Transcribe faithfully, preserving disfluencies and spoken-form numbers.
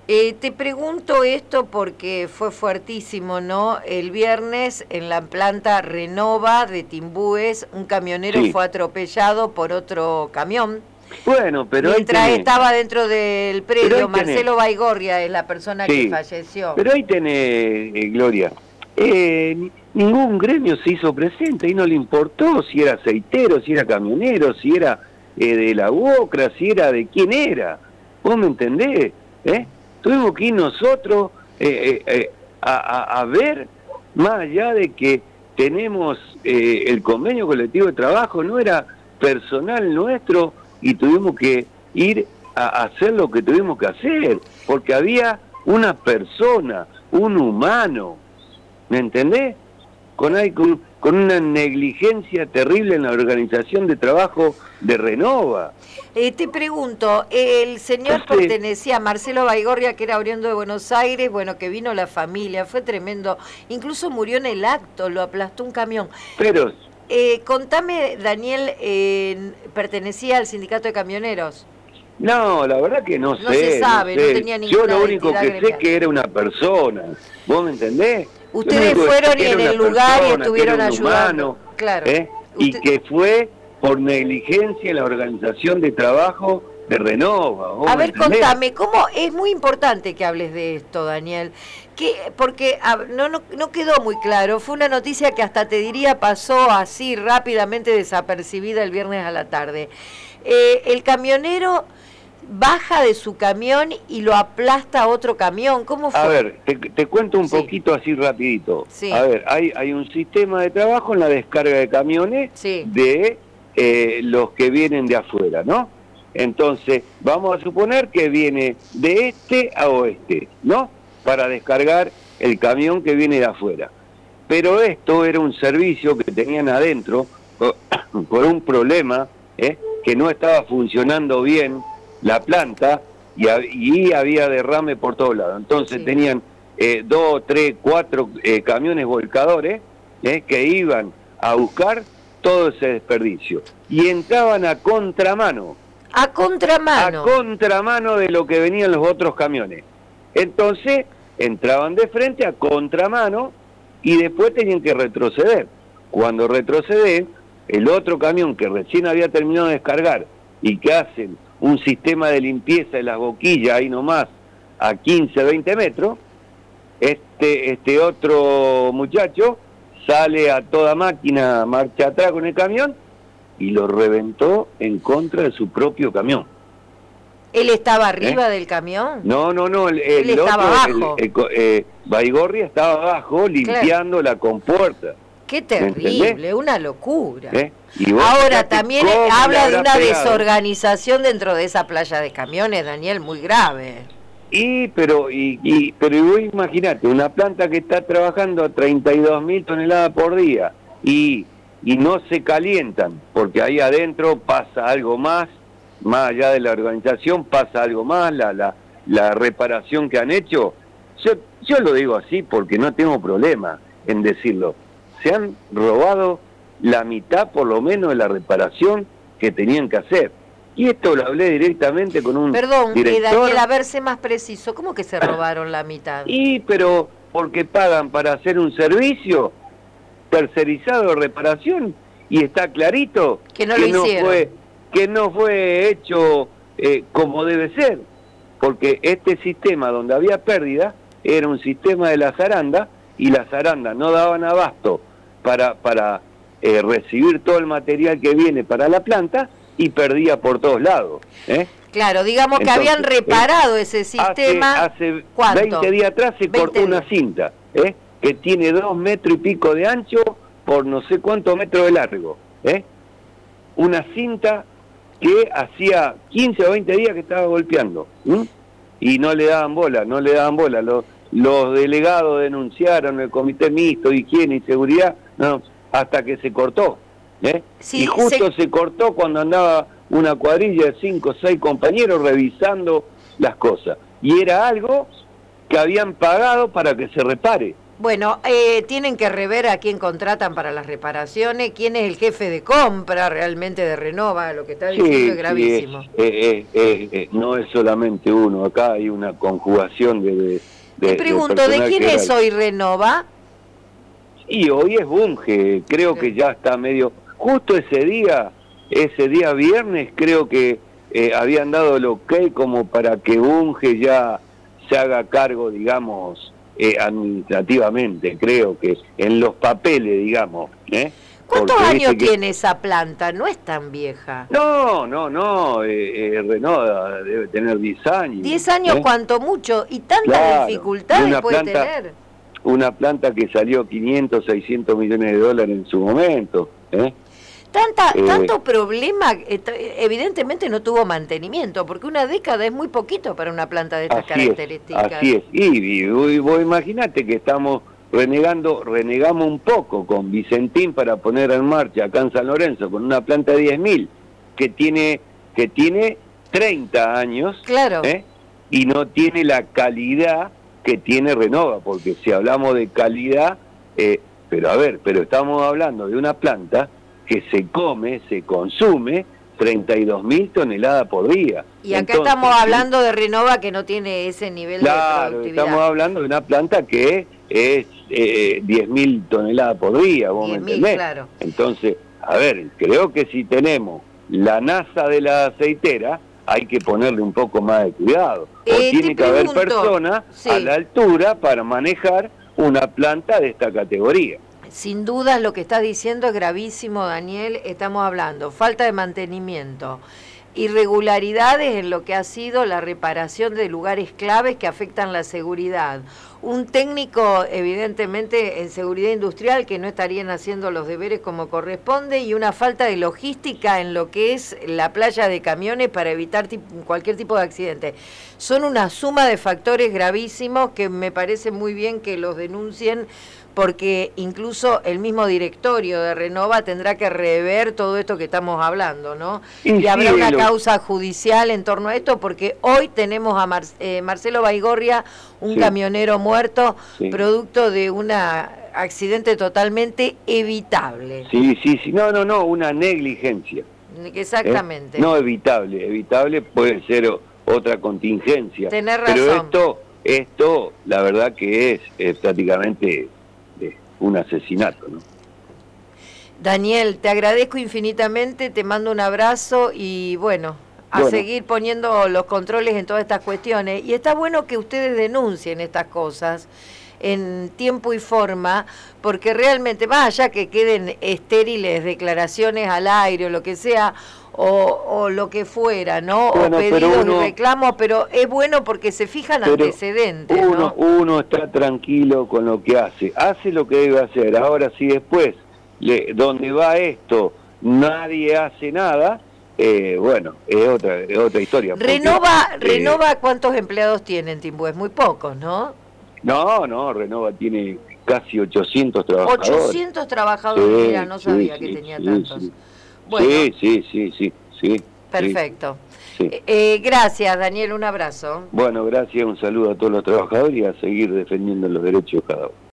Eh, te pregunto esto porque fue fuertísimo, ¿no? El viernes en la planta Renova de Timbúes, un camionero Sí. fue atropellado por otro camión. Bueno, pero Mientras ahí tenés, estaba dentro del predio, Pero ahí tenés. Marcelo Baigorria es la persona Sí, que falleció. Pero ahí tenés, eh, Gloria, eh, ni- ningún gremio se hizo presente y no le importó si era aceitero, si era camionero, si era eh, de la UOCRA, si era de quién era. ¿Vos me entendés? ¿Eh? Tuvimos que ir nosotros eh, eh, eh, a, a, a ver, más allá de que tenemos eh, el convenio colectivo de trabajo, no era personal nuestro y tuvimos que ir a hacer lo que tuvimos que hacer, porque había una persona, un humano, ¿me entendés? Con, hay, con, con una negligencia terrible en la organización de trabajo de Renova. Eh, te pregunto, el señor Sí. pertenecía a Marcelo Baigorria, que era oriundo de Buenos Aires, bueno, que vino la familia, fue tremendo, incluso murió en el acto, lo aplastó un camión. Pero, Eh, contame, Daniel, eh, ¿pertenecía al sindicato de camioneros? no, la verdad que no, No sé. se sabe, no sé. tenía Yo ninguna lo único identidad que gremial. sé que era una persona, ¿vos me entendés? Lo Ustedes único que sé fueron que y era en una el lugar y persona, que estuvieron era un ayudando. humano, Claro. ¿eh? Y Usted- que fue por negligencia en la organización de trabajo de Renova. ¿vos A me ver, entendés? contame, ¿cómo? Es muy importante que hables de esto, Daniel, que porque a, no, no, no quedó muy claro, fue una noticia que hasta te diría pasó así rápidamente desapercibida el viernes a la tarde. Eh, el camionero baja de su camión y lo aplasta a otro camión, ¿cómo fue? A ver, te, te cuento un Sí. poquito así rapidito. Sí. A ver, hay, hay un sistema de trabajo en la descarga de camiones Sí. de eh, los que vienen de afuera, ¿no? Entonces, vamos a suponer que viene de este a oeste, ¿no? Para descargar el camión que viene de afuera. Pero esto era un servicio que tenían adentro por, por un problema, ¿eh? Que no estaba funcionando bien la planta y, hab- y había derrame por todos lados. Entonces Sí. tenían eh, dos, tres, cuatro eh, camiones volcadores ¿eh? que iban a buscar todo ese desperdicio. Y entraban a contramano. A contramano. A contramano de lo que venían los otros camiones. Entonces, entraban de frente a contramano y después tenían que retroceder. Cuando retroceden, el otro camión que recién había terminado de descargar y que hacen un sistema de limpieza de las boquillas ahí nomás a quince, veinte metros, este, este otro muchacho sale a toda máquina, marcha atrás con el camión y lo reventó en contra de su propio camión. ¿Él estaba arriba del camión? No, no, no, el, Él el estaba otro, abajo. el- el co- eh, Baigorria estaba abajo limpiando la compuerta. Qué entendés? terrible, una locura. ¿eh? Y vos Ahora, fijate también cómo le habla de habrá una pegado. desorganización dentro de esa playa de camiones, Daniel, muy grave. Y, pero, y, y, pero y vos imaginate, una planta que está trabajando a treinta y dos mil toneladas por día y, y no se calientan, porque ahí adentro pasa algo más, más allá de la organización, pasa algo más, la, la, la reparación que han hecho. Yo, yo lo digo así porque no tengo problema en decirlo. Se han robado la mitad por lo menos de la reparación que tenían que hacer. Y esto lo hablé directamente con un Perdón, eh, director. Daniel, a ver, sé más preciso, ¿cómo que se robaron la mitad? Y, pero porque pagan para hacer un servicio tercerizado de reparación y está clarito Que no lo hicieron. fue que no fue hecho eh, como debe ser, porque este sistema donde había pérdida era un sistema de la zaranda y las zarandas no daban abasto para para eh, recibir todo el material que viene para la planta y perdía por todos lados, ¿eh? Claro, digamos que Entonces, habían reparado eh, ese sistema. Hace, hace ¿cuánto? veinte días atrás se veinte cortó una días. cinta, ¿eh? Que tiene dos metros y pico de ancho por no sé cuántos metros de largo, ¿eh? Una cinta que hacía quince o veinte días que estaba golpeando, ¿m? Y no le daban bola, no le daban bola. Los, los delegados denunciaron, el comité mixto, higiene y seguridad, no, hasta que se cortó, ¿eh? Sí, y justo se- se cortó cuando andaba una cuadrilla de cinco o seis compañeros revisando las cosas. Y era algo que habían pagado para que se repare. Bueno, eh, tienen que rever a quién contratan para las reparaciones, quién es el jefe de compra realmente de Renova, lo que está diciendo Sí, es gravísimo. sí, es, eh, eh, eh, eh, no es solamente uno, acá hay una conjugación de... de Te de, pregunto, de, ¿de quién es es hoy Renova? Y hoy es Bunge, creo Sí. que ya está medio... Justo ese día, ese día viernes, creo que eh, habían dado el ok como para que Bunge ya se haga cargo, digamos, eh, administrativamente, creo que en los papeles, digamos. ¿eh? ¿Cuántos Porque años viste que- tiene esa planta? No es tan vieja. No, no, no, eh, eh, Renova debe tener diez años. Diez años ¿eh? cuanto mucho, y tantas Claro, dificultades y una puede planta- tener. Una planta que salió quinientos, seiscientos millones de dólares en su momento. ¿eh? Tanta, Eh, tanto problema, eh, t- evidentemente no tuvo mantenimiento, porque una década es muy poquito para una planta de estas Así es, características. así es. Y, y, y vos imaginate que estamos renegando, renegamos un poco con Vicentín para poner en marcha acá en San Lorenzo con una planta de diez mil que tiene, que tiene treinta años, Claro. ¿eh? Y no tiene la calidad que tiene Renova, porque si hablamos de calidad, eh, pero a ver, pero estamos hablando de una planta que se come, se consume treinta y dos mil toneladas por día. Y acá Entonces, estamos hablando de Renova que no tiene ese nivel de claro, productividad. estamos hablando de una planta que es eh, diez mil toneladas por día, vos me diez mil, entendés. claro. Entonces, a ver, creo que si tenemos la NASA de la aceitera, hay que ponerle un poco más de cuidado. O Eh, tiene te que haber pregunto, personas sí. a la altura para manejar una planta de esta categoría. Sin dudas lo que estás diciendo es gravísimo, Daniel. Estamos hablando falta de mantenimiento, irregularidades en lo que ha sido la reparación de lugares claves que afectan la seguridad. Un técnico, evidentemente, en seguridad industrial que no estarían haciendo los deberes como corresponde y una falta de logística en lo que es la playa de camiones para evitar tip- cualquier tipo de accidente. Son una suma de factores gravísimos que me parece muy bien que los denuncien, porque incluso el mismo directorio de Renova tendrá que rever todo esto que estamos hablando, ¿no? Y Y, sí, habrá una lo- causa judicial en torno a esto, porque hoy tenemos a Mar- eh, Marcelo Baigorria, un Sí. camionero muerto, Sí. producto de un accidente totalmente evitable. Sí, sí, sí, no, no, no, una negligencia. ¿eh? Exactamente. No evitable, evitable puede ser o- otra contingencia. Tenés Pero razón. esto, esto, la verdad que es, es prácticamente eh, un asesinato, ¿no? Daniel, te agradezco infinitamente, te mando un abrazo y bueno, a Bueno. seguir poniendo los controles en todas estas cuestiones. Y está bueno que ustedes denuncien estas cosas en tiempo y forma, porque realmente, más allá que queden estériles declaraciones al aire o lo que sea, o, o lo que fuera, ¿no? Bueno, o pero pedidos uno- y reclamos, pero es bueno porque se fijan Pero antecedentes, uno, ¿no? uno está tranquilo con lo que hace, hace lo que debe hacer. Ahora, si después, le, donde va esto, nadie hace nada, eh, bueno, es otra, es otra historia. porque, Renova, eh, Renova, ¿cuántos empleados tienen, Timbués? Muy pocos, ¿no? No, no, Renova tiene casi ochocientos trabajadores. ochocientos trabajadores, Sí, mira, no sí, sabía sí, que tenía sí, tantos. sí. Bueno, Sí, sí, sí, sí, sí. perfecto. Sí. Eh, eh, gracias, Daniel, un abrazo. Bueno, gracias, un saludo a todos los trabajadores y a seguir defendiendo los derechos de cada uno.